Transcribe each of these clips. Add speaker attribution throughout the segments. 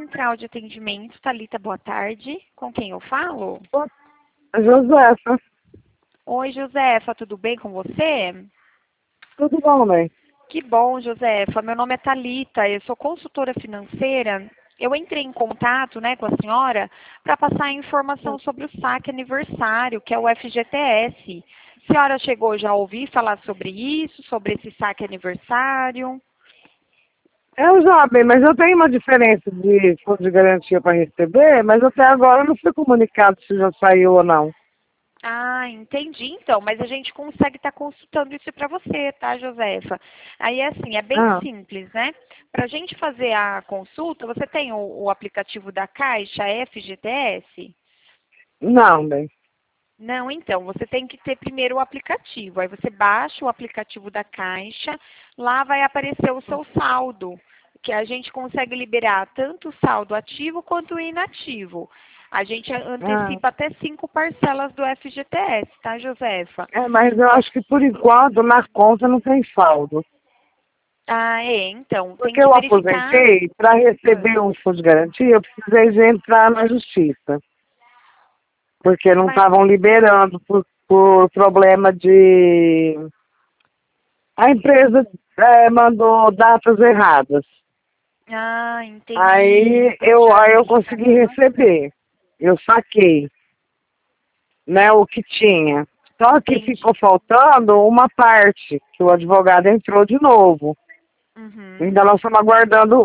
Speaker 1: Central de Atendimento, Thalita, boa tarde. Com quem eu falo?
Speaker 2: Josefa,
Speaker 1: Oi, Josefa, tudo bem com você?
Speaker 2: tudo bom, bem?
Speaker 1: Que bom, Josefa. Meu nome é Thalita, eu sou consultora financeira. Eu entrei em contato, né, com a senhora para passar a informação sobre o saque aniversário, que é o FGTS. A senhora chegou já a ouvir falar sobre isso, sobre esse saque aniversário?
Speaker 2: Eu já, bem, mas eu tenho uma diferença de fundo de garantia para receber, mas até agora eu não fui comunicado se já saiu ou não.
Speaker 1: Ah, entendi então, mas a gente consegue estar consultando isso para você, tá, Josefa? Aí, assim, é bem
Speaker 2: Ah,
Speaker 1: simples, né? Para a gente fazer a consulta, você tem o aplicativo da Caixa FGTS?
Speaker 2: não, bem.
Speaker 1: Não, então, você tem que ter primeiro o aplicativo. Aí você baixa o aplicativo da Caixa, lá vai aparecer o seu saldo, que a gente consegue liberar tanto o saldo ativo quanto o inativo. A gente
Speaker 2: Ah,
Speaker 1: antecipa até 5 parcelas do FGTS, tá, Josefa?
Speaker 2: mas eu acho que por enquanto na conta não tem saldo.
Speaker 1: Ah, é, então, tem
Speaker 2: Porque
Speaker 1: que
Speaker 2: eu
Speaker 1: verificar.
Speaker 2: aposentei, para
Speaker 1: Ah,
Speaker 2: receber um fundo de garantia, eu precisei de entrar na justiça. Porque não
Speaker 1: mas,
Speaker 2: estavam liberando por problema de. A empresa mandou datas erradas.
Speaker 1: entendi. Então
Speaker 2: Aí
Speaker 1: já
Speaker 2: eu consegui receber. Eu saquei, né, o que tinha. Só que ficou
Speaker 1: entendi.
Speaker 2: faltando uma parte, que o advogado entrou de novo.
Speaker 1: Uhum.
Speaker 2: Ainda nós estamos aguardando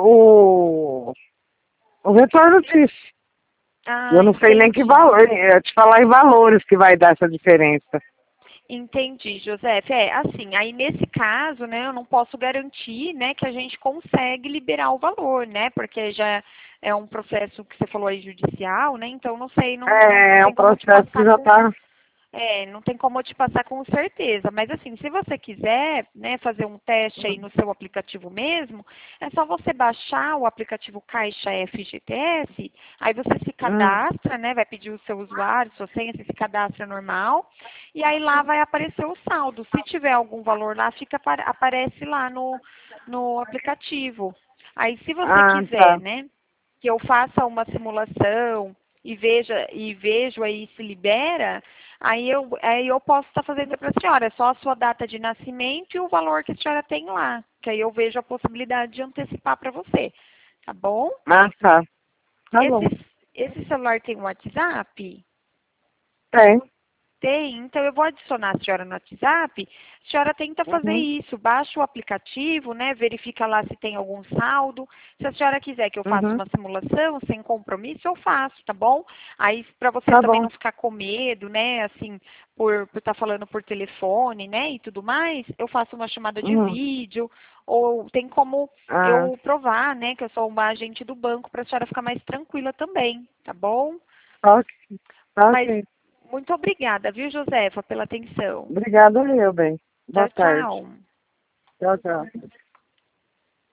Speaker 2: o retorno disso. Eu não sei nem que
Speaker 1: Entendi.
Speaker 2: valor, te falar em valores que vai dar essa diferença.
Speaker 1: Entendi, José. É, assim, aí nesse caso, né, eu não posso garantir, né, que a gente consegue liberar o valor, né, porque já é um processo que você falou aí judicial, né, então não sei, não
Speaker 2: É um
Speaker 1: tem como te
Speaker 2: processo que
Speaker 1: passar
Speaker 2: já
Speaker 1: com,
Speaker 2: está.
Speaker 1: não tem como eu te passar com certeza, mas assim, se você quiser, né, fazer um teste aí no seu aplicativo mesmo, é só você baixar o aplicativo Caixa FGTS, aí você se cadastra, né, vai pedir o seu usuário, sua senha, você se cadastra normal, e aí lá vai aparecer o saldo. Se tiver algum valor lá, aparece lá no aplicativo. Aí se você
Speaker 2: Ah,
Speaker 1: quiser,
Speaker 2: tá.
Speaker 1: né, que eu faça uma simulação e vejo aí se libera, aí eu posso estar fazendo para a senhora, é só a sua data de nascimento e o valor que a senhora tem lá, que aí eu vejo a possibilidade de antecipar para você, tá bom?
Speaker 2: Ah, tá. Tá bom.
Speaker 1: Esse celular tem um WhatsApp?
Speaker 2: Tem.
Speaker 1: Tem, então eu vou adicionar a senhora no WhatsApp. A senhora tenta fazer
Speaker 2: Uhum.
Speaker 1: isso, baixa o aplicativo, né? Verifica lá se tem algum saldo. Se a senhora quiser que eu faça
Speaker 2: Uhum.
Speaker 1: uma simulação sem compromisso, eu faço, tá bom? Aí para você
Speaker 2: Tá
Speaker 1: também
Speaker 2: bom.
Speaker 1: não ficar com medo, né? Assim, por estar falando por telefone, né? E tudo mais, eu faço uma chamada de
Speaker 2: Uhum.
Speaker 1: vídeo, ou tem como
Speaker 2: Ah,
Speaker 1: eu provar, né? Que eu sou uma agente do banco para a senhora ficar mais tranquila também, tá bom?
Speaker 2: ok.
Speaker 1: Mas
Speaker 2: Ok.
Speaker 1: muito obrigada, viu, Josefa, pela atenção.
Speaker 2: Obrigada, meu bem. Boa
Speaker 1: Tchau,
Speaker 2: tarde.
Speaker 1: tchau.
Speaker 2: Tchau, tchau.